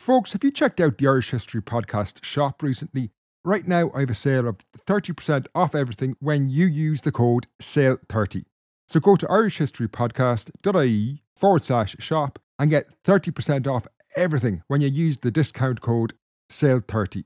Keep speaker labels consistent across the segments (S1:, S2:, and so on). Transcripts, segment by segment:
S1: Folks, have you checked out the Irish History Podcast shop recently? Right now, I have a sale of 30% off everything when you use the code SALE30. So go to irishhistorypodcast.ie/shop and get 30% off everything when you use the discount code SALE30.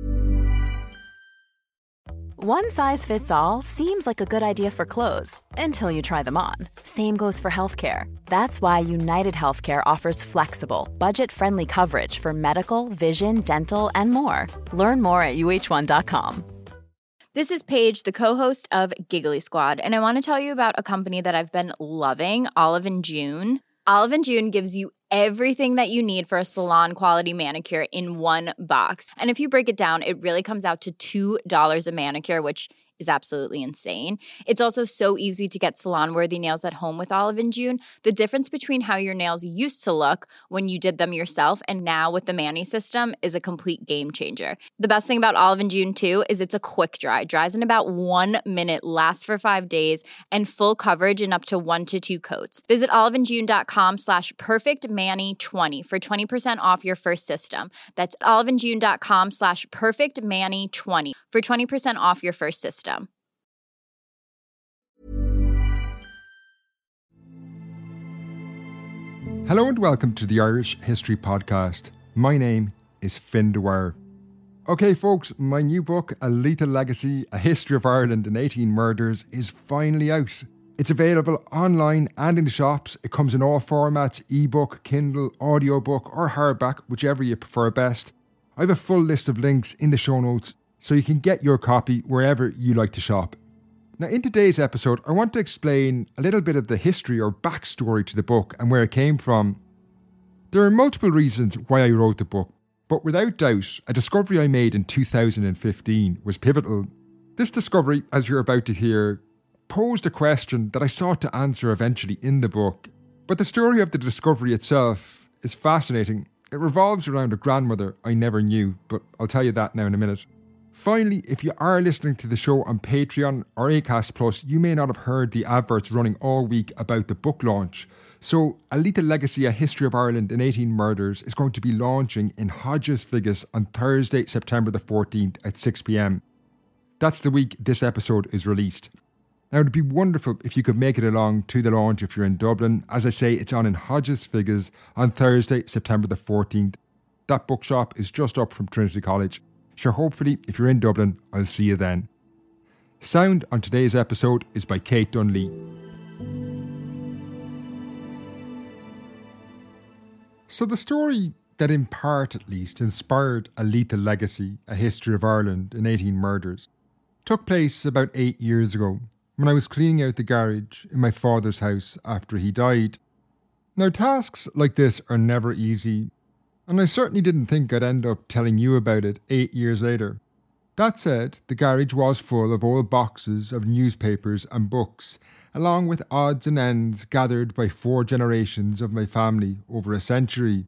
S2: One size fits all seems like a good idea for clothes until you try them on. Same goes for healthcare. That's why United Healthcare offers flexible, budget-friendly coverage for medical, vision, dental, and more. Learn more at uh1.com.
S3: This is Paige, the co-host of Giggly Squad, and I want to tell you about a company that I've been loving, Olive & June. Olive & June gives you everything that you need for a salon-quality manicure in one box. And if you break it down, it really comes out to $2 a manicure, which is absolutely insane. It's also so easy to get salon-worthy nails at home with Olive & June. The difference between how your nails used to look when you did them yourself and now with the Mani system is a complete game changer. The best thing about Olive & June, too, is it's a quick dry. Dries in about 1 minute, lasts for 5 days, and full coverage in up to 1 to 2 coats. Visit oliveandjune.com/perfectmani20 for 20% off your first system. That's oliveandjune.com/perfectmani20 for 20% off your first system.
S1: Hello and welcome to the Irish History Podcast. My name is Finn Dwyer. Okay folks, my new book, A Lethal Legacy, A History of Ireland and 18 Murders, is finally out. It's available online and in the shops. It comes in all formats, ebook, Kindle, audiobook or hardback, whichever you prefer best. I have a full list of links in the show notes so you can get your copy wherever you like to shop. Now, in today's episode, I want to explain a little bit of the history or backstory to the book and where it came from. There are multiple reasons why I wrote the book, but without doubt, a discovery I made in 2015 was pivotal. This discovery, as you're about to hear, posed a question that I sought to answer eventually in the book. But the story of the discovery itself is fascinating. It revolves around a grandmother I never knew, but I'll tell you that now in a minute. Finally, if you are listening to the show on Patreon or Acast Plus, you may not have heard the adverts running all week about the book launch. So, A Lethal Legacy, A History of Ireland and 18 Murders is going to be launching in Hodges Figgis on Thursday, September the 14th at 6 p.m. That's the week this episode is released. Now, it'd be wonderful if you could make it along to the launch if you're in Dublin. As I say, it's on in Hodges Figgis on Thursday, September the 14th. That bookshop is just up from Trinity College. Sure, hopefully, if you're in Dublin, I'll see you then. Sound on today's episode is by Kate Dunley. So the story that in part at least inspired A Lethal Legacy, A History of Ireland and 18 Murders, took place about 8 years ago when I was cleaning out the garage in my father's house after he died. Now, tasks like this are never easy, and I certainly didn't think I'd end up telling you about it 8 years later. That said, the garage was full of old boxes of newspapers and books, along with odds and ends gathered by 4 generations of my family over a century.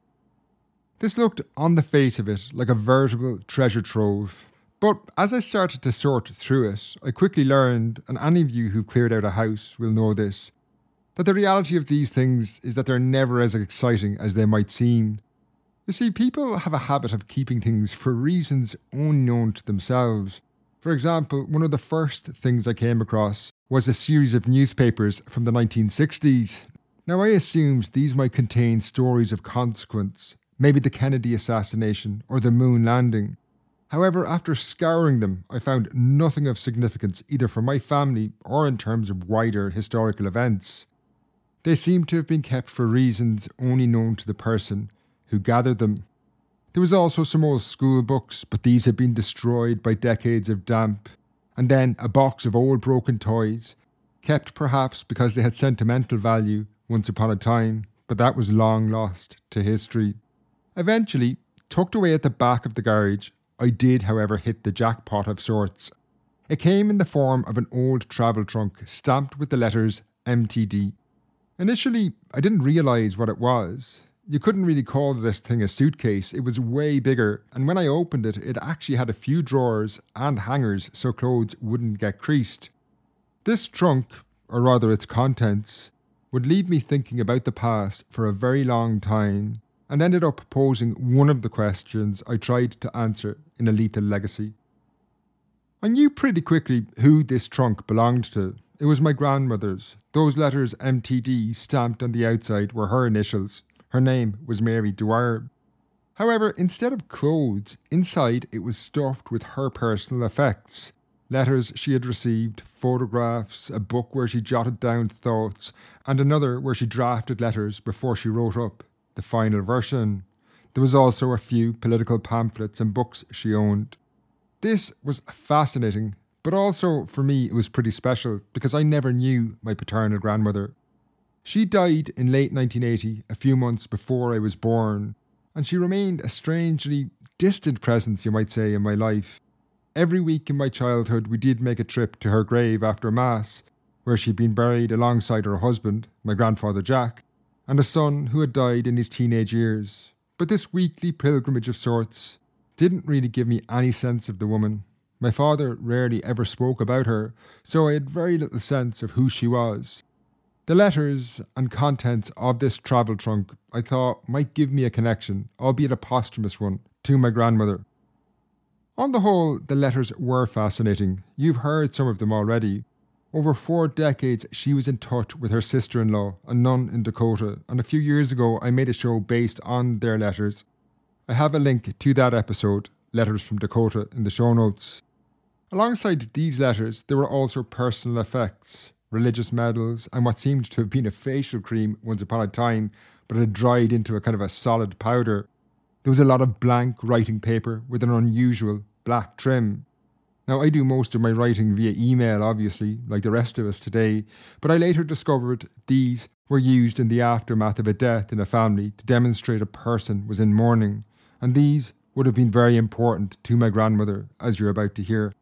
S1: This looked, on the face of it, like a veritable treasure trove. But as I started to sort through it, I quickly learned, and any of you who've cleared out a house will know this, that the reality of these things is that they're never as exciting as they might seem. You see, people have a habit of keeping things for reasons unknown to themselves. For example, one of the first things I came across was a series of newspapers from the 1960s. Now, I assumed these might contain stories of consequence, maybe the Kennedy assassination or the moon landing. However, after scouring them, I found nothing of significance either for my family or in terms of wider historical events. They seemed to have been kept for reasons only known to the person who gathered them. There was also some old school books, but these had been destroyed by decades of damp. And then a box of old broken toys, kept perhaps because they had sentimental value once upon a time, but that was long lost to history. Eventually, tucked away at the back of the garage, I did, however, hit the jackpot of sorts. It came in the form of an old travel trunk stamped with the letters MTD. Initially, I didn't realise what it was. You couldn't really call this thing a suitcase, it was way bigger, and when I opened it, it actually had a few drawers and hangers so clothes wouldn't get creased. This trunk, or rather its contents, would leave me thinking about the past for a very long time, and ended up posing one of the questions I tried to answer in A Lethal Legacy. I knew pretty quickly who this trunk belonged to. It was my grandmother's. Those letters MTD stamped on the outside were her initials. Her name was Mary Dwyer. However, instead of clothes, inside it was stuffed with her personal effects. Letters she had received, photographs, a book where she jotted down thoughts, and another where she drafted letters before she wrote up the final version. There was also a few political pamphlets and books she owned. This was fascinating, but also for me it was pretty special because I never knew my paternal grandmother. She died in late 1980, a few months before I was born, and she remained a strangely distant presence, you might say, in my life. Every week in my childhood we did make a trip to her grave after Mass, where she'd been buried alongside her husband, my grandfather Jack, and a son who had died in his teenage years. But this weekly pilgrimage of sorts didn't really give me any sense of the woman. My father rarely ever spoke about her, so I had very little sense of who she was. The letters and contents of this travel trunk I thought might give me a connection, albeit a posthumous one, to my grandmother. On the whole, the letters were fascinating. You've heard some of them already. Over 4 decades she was in touch with her sister-in-law, a nun in Dakota, and a few years ago I made a show based on their letters. I have a link to that episode, Letters from Dakota, in the show notes. Alongside these letters, there were also personal effects, religious medals, and what seemed to have been a facial cream once upon a time, but it had dried into a kind of a solid powder. There was a lot of blank writing paper with an unusual black trim. Now, I do most of my writing via email, obviously, like the rest of us today, but I later discovered these were used in the aftermath of a death in a family to demonstrate a person was in mourning, and these would have been very important to my grandmother, as you're about to hear.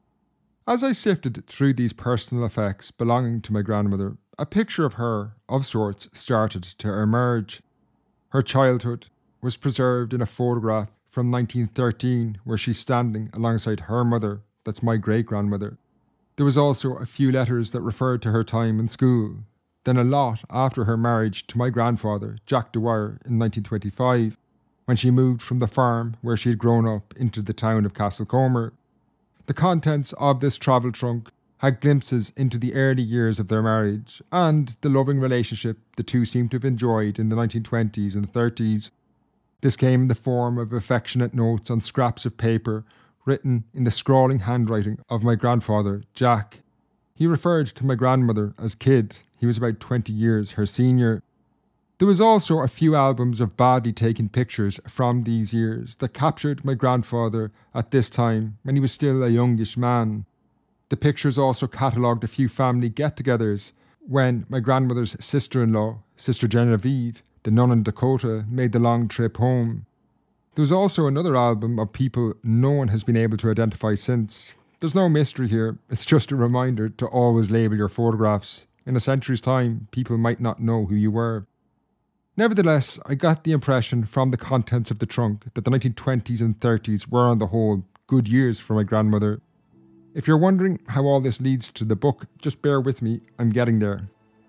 S1: As I sifted through these personal effects belonging to my grandmother, a picture of her, of sorts, started to emerge. Her childhood was preserved in a photograph from 1913 where she's standing alongside her mother, that's my great-grandmother. There was also a few letters that referred to her time in school, then a lot after her marriage to my grandfather, Jack Dwyer, in 1925, when she moved from the farm where she had grown up into the town of Castlecomer. The contents of this travel trunk had glimpses into the early years of their marriage and the loving relationship the two seemed to have enjoyed in the 1920s and 30s. This came in the form of affectionate notes on scraps of paper written in the scrawling handwriting of my grandfather, Jack. He referred to my grandmother as Kid. He was about 20 years her senior. There was also a few albums of badly taken pictures from these years that captured my grandfather at this time when he was still a youngish man. The pictures also catalogued a few family get-togethers when my grandmother's sister-in-law, Sister Genevieve, the nun in Dakota, made the long trip home. There was also another album of people no one has been able to identify since. There's no mystery here, it's just a reminder to always label your photographs. In a century's time, people might not know who you were. Nevertheless, I got the impression from the contents of the trunk that the 1920s and 30s were on the whole good years for my grandmother. If you're wondering how all this leads to the book, just bear with me, I'm getting there.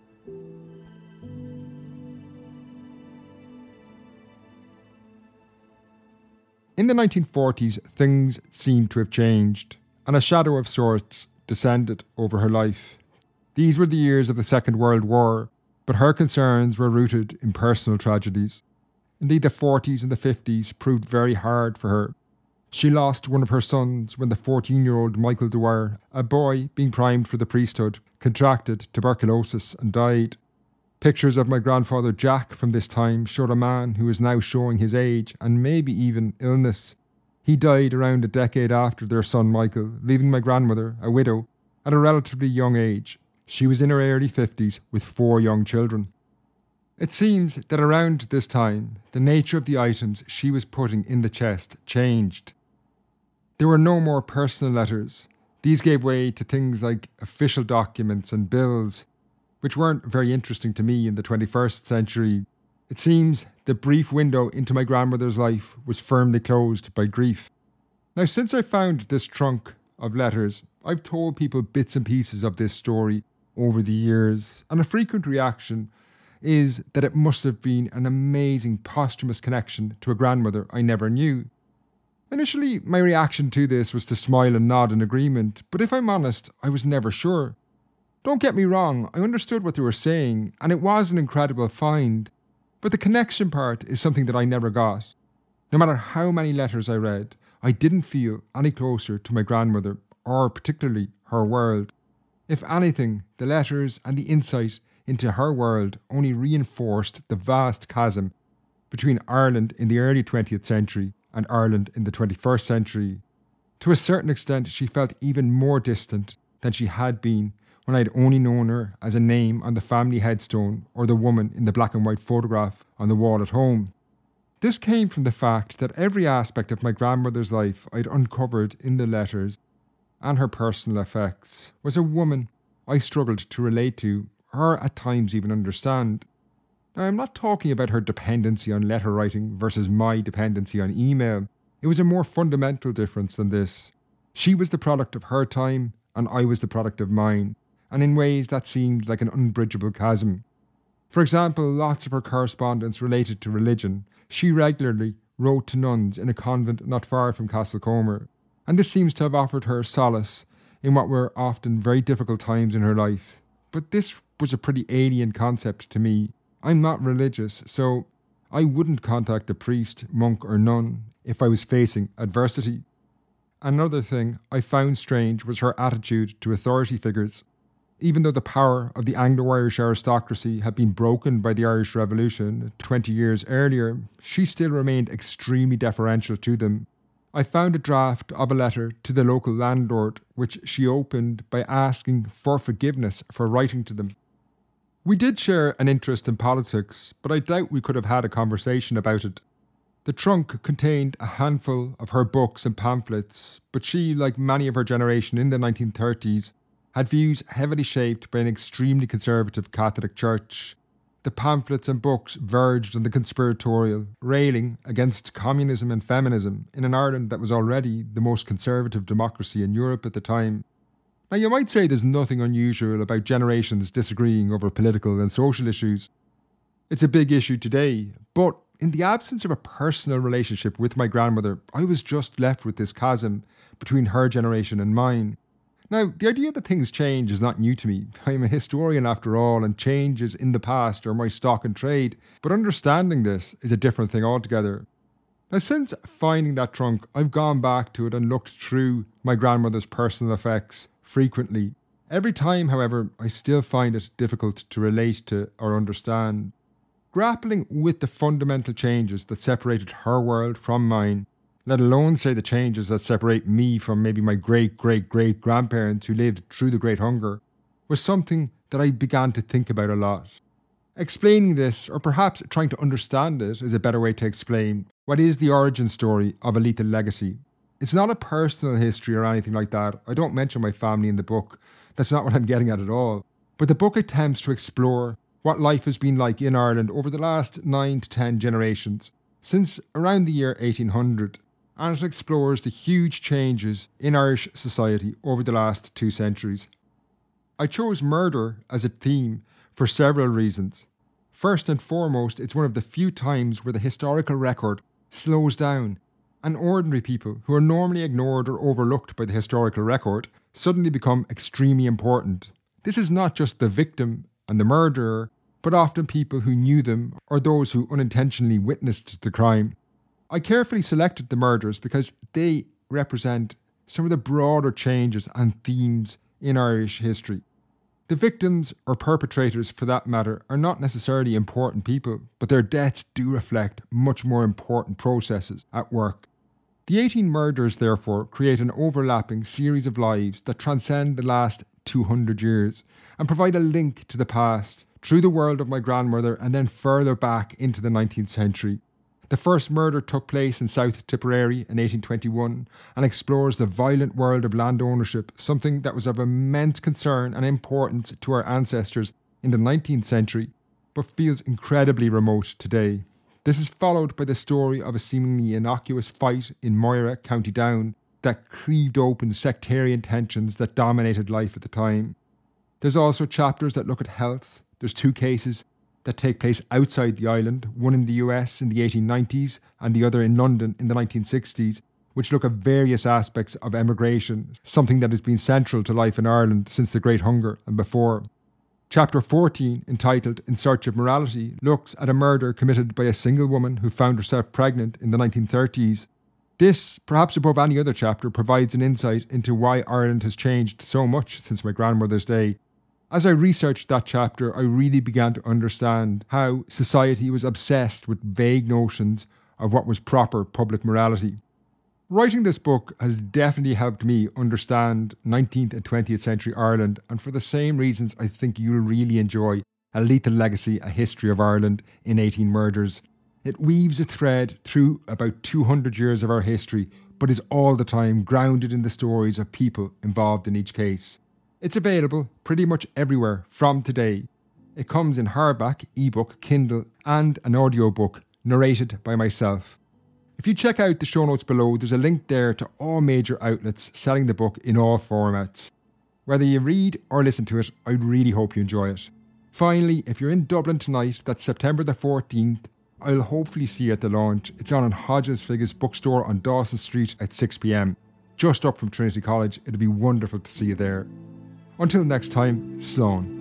S1: In the 1940s, things seemed to have changed, and a shadow of sorts descended over her life. These were the years of the Second World War, but her concerns were rooted in personal tragedies. Indeed, the 40s and the 50s proved very hard for her. She lost one of her sons when the 14-year-old Michael Dwyer, a boy being primed for the priesthood, contracted tuberculosis and died. Pictures of my grandfather Jack from this time showed a man who is now showing his age and maybe even illness. He died around a decade after their son Michael, leaving my grandmother, a widow, at a relatively young age. She was in her early 50s with 4 young children. It seems that around this time, the nature of the items she was putting in the chest changed. There were no more personal letters. These gave way to things like official documents and bills, which weren't very interesting to me in the 21st century. It seems the brief window into my grandmother's life was firmly closed by grief. Now, since I found this trunk of letters, I've told people bits and pieces of this story over the years, and a frequent reaction is that it must have been an amazing posthumous connection to a grandmother I never knew. Initially, my reaction to this was to smile and nod in agreement, but if I'm honest, I was never sure. Don't get me wrong, I understood what they were saying, and it was an incredible find, but the connection part is something that I never got. No matter how many letters I read, I didn't feel any closer to my grandmother, or particularly her world. If anything, the letters and the insight into her world only reinforced the vast chasm between Ireland in the early 20th century and Ireland in the 21st century. To a certain extent, she felt even more distant than she had been when I had only known her as a name on the family headstone or the woman in the black and white photograph on the wall at home. This came from the fact that every aspect of my grandmother's life I'd uncovered in the letters and her personal effects was a woman I struggled to relate to, or at times even understand. Now, I'm not talking about her dependency on letter writing versus my dependency on email. It was a more fundamental difference than this. She was the product of her time, and I was the product of mine, and in ways that seemed like an unbridgeable chasm. For example, lots of her correspondence related to religion. She regularly wrote to nuns in a convent not far from Castlecomer, and this seems to have offered her solace in what were often very difficult times in her life. But this was a pretty alien concept to me. I'm not religious, so I wouldn't contact a priest, monk or nun if I was facing adversity. Another thing I found strange was her attitude to authority figures. Even though the power of the Anglo-Irish aristocracy had been broken by the Irish Revolution 20 years earlier, she still remained extremely deferential to them. I found a draft of a letter to the local landlord, which she opened by asking for forgiveness for writing to them. We did share an interest in politics, but I doubt we could have had a conversation about it. The trunk contained a handful of her books and pamphlets, but she, like many of her generation in the 1930s, had views heavily shaped by an extremely conservative Catholic Church. The pamphlets and books verged on the conspiratorial, railing against communism and feminism in an Ireland that was already the most conservative democracy in Europe at the time. Now, you might say there's nothing unusual about generations disagreeing over political and social issues. It's a big issue today, but in the absence of a personal relationship with my grandmother, I was just left with this chasm between her generation and mine. Now, the idea that things change is not new to me. I'm a historian after all, and changes in the past are my stock and trade, but understanding this is a different thing altogether. Now, since finding that trunk, I've gone back to it and looked through my grandmother's personal effects frequently. Every time, however, I still find it difficult to relate to or understand. Grappling with the fundamental changes that separated her world from mine, let alone say the changes that separate me from maybe my great-great-great-grandparents who lived through the Great Hunger, was something that I began to think about a lot. Explaining this, or perhaps trying to understand it, is a better way to explain what is the origin story of A Lethal Legacy. It's not a personal history or anything like that. I don't mention my family in the book. That's not what I'm getting at all. But the book attempts to explore what life has been like in Ireland over the last 9 to 10 generations, since around the year 1800. And it explores the huge changes in Irish society over the last 2 centuries. I chose murder as a theme for several reasons. First and foremost, it's one of the few times where the historical record slows down, and ordinary people who are normally ignored or overlooked by the historical record suddenly become extremely important. This is not just the victim and the murderer, but often people who knew them or those who unintentionally witnessed the crime. I carefully selected the murders because they represent some of the broader changes and themes in Irish history. The victims, or perpetrators for that matter, are not necessarily important people, but their deaths do reflect much more important processes at work. The 18 murders, therefore, create an overlapping series of lives that transcend the last 200 years and provide a link to the past through the world of my grandmother and then further back into the 19th century. The first murder took place in South Tipperary in 1821 and explores the violent world of land ownership, something that was of immense concern and importance to our ancestors in the 19th century, but feels incredibly remote today. This is followed by the story of a seemingly innocuous fight in Moira, County Down, that cleaved open sectarian tensions that dominated life at the time. There's also chapters that look at health. There's 2 cases that take place outside the island, one in the US in the 1890s and the other in London in the 1960s, which look at various aspects of emigration, something that has been central to life in Ireland since the Great Hunger and before. Chapter 14, entitled In Search of Morality, looks at a murder committed by a single woman who found herself pregnant in the 1930s. This, perhaps above any other chapter, provides an insight into why Ireland has changed so much since my grandmother's day. As I researched that chapter, I really began to understand how society was obsessed with vague notions of what was proper public morality. Writing this book has definitely helped me understand 19th and 20th century Ireland, and for the same reasons I think you'll really enjoy A Lethal Legacy, A History of Ireland in 18 Murders. It weaves a thread through about 200 years of our history, but is all the time grounded in the stories of people involved in each case. It's available pretty much everywhere from today. It comes in hardback, ebook, Kindle, and an audiobook narrated by myself. If you check out the show notes below, there's a link there to all major outlets selling the book in all formats. Whether you read or listen to it, I really hope you enjoy it. Finally, if you're in Dublin tonight, that's September the 14th, I'll hopefully see you at the launch. It's on in Hodges Figgis bookstore on Dawson Street at 6 p.m, just up from Trinity College. It'll be wonderful to see you there. Until next time, Slán.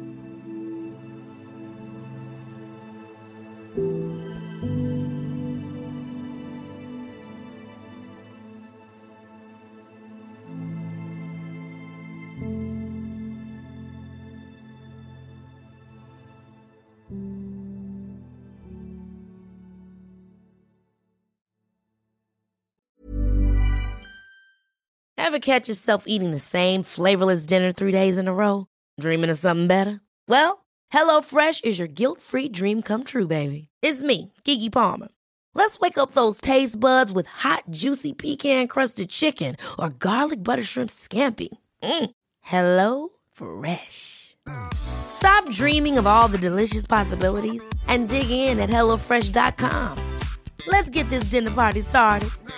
S4: Ever catch yourself eating the same flavorless dinner 3 days in a row? Dreaming of something better? Well, HelloFresh is your guilt-free dream come true, baby. It's me, Keke Palmer. Let's wake up those taste buds with hot, juicy pecan-crusted chicken or garlic butter shrimp scampi. Hello Fresh. Stop dreaming of all the delicious possibilities and dig in at HelloFresh.com. Let's get this dinner party started.